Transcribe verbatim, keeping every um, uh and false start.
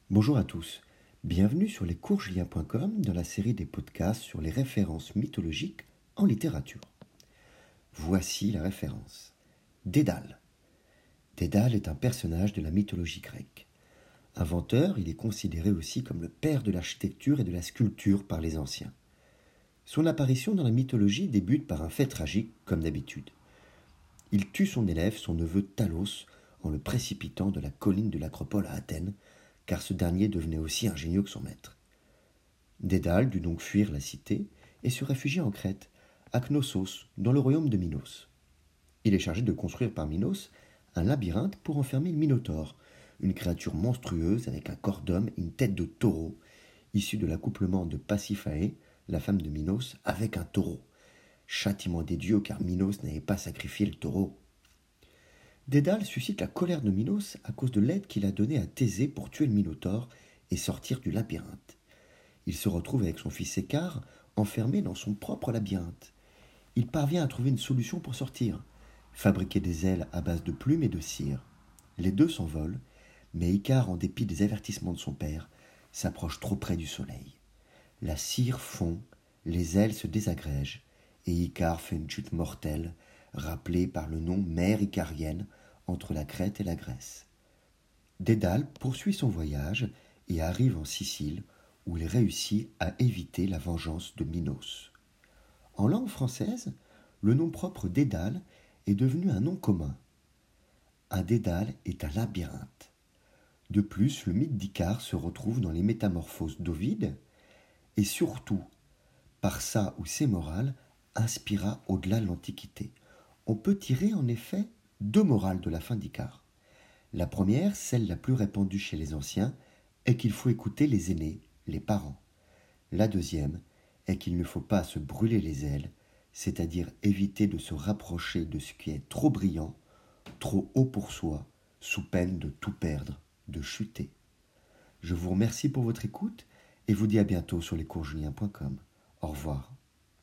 Bonjour à tous, bienvenue sur lescoursjulien point com dans la série des podcasts sur les références mythologiques en littérature. Voici la référence. Dédale. Dédale est un personnage de la mythologie grecque. Inventeur, il est considéré aussi comme le père de l'architecture et de la sculpture par les anciens. Son apparition dans la mythologie débute par un fait tragique, comme d'habitude. Il tue son élève, son neveu Talos, en le précipitant de la colline de l'Acropole à Athènes, car ce dernier devenait aussi ingénieux que son maître. Dédale dut donc fuir la cité et se réfugier en Crète, à Knossos, dans le royaume de Minos. Il est chargé de construire par Minos un labyrinthe pour enfermer le Minotaure, une créature monstrueuse avec un corps d'homme et une tête de taureau, issue de l'accouplement de Pasiphae, la femme de Minos, avec un taureau. Châtiment des dieux car Minos n'avait pas sacrifié le taureau. Dédale suscite la colère de Minos à cause de l'aide qu'il a donnée à Thésée pour tuer le Minotaure et sortir du labyrinthe. Il se retrouve avec son fils Écare enfermé dans son propre labyrinthe. Il parvient à trouver une solution pour sortir, fabriquer des ailes à base de plumes et de cire. Les deux s'envolent, mais Écare, en dépit des avertissements de son père, s'approche trop près du soleil. La cire fond, les ailes se désagrègent, et Icare fait une chute mortelle, rappelée par le nom mer icarienne, entre la Crète et la Grèce. Dédale poursuit son voyage et arrive en Sicile, où il réussit à éviter la vengeance de Minos. En langue française, le nom propre Dédale est devenu un nom commun. Un dédale est un labyrinthe. De plus, le mythe d'Icare se retrouve dans les Métamorphoses d'Ovide, et surtout, par ça ou ses morales, inspira au-delà de l'Antiquité. On peut tirer en effet deux morales de la fin d'Icare. La première, celle la plus répandue chez les anciens, est qu'il faut écouter les aînés, les parents. La deuxième est qu'il ne faut pas se brûler les ailes, c'est-à-dire éviter de se rapprocher de ce qui est trop brillant, trop haut pour soi, sous peine de tout perdre, de chuter. Je vous remercie pour votre écoute et vous dis à bientôt sur lescoursjulien point com. Au revoir.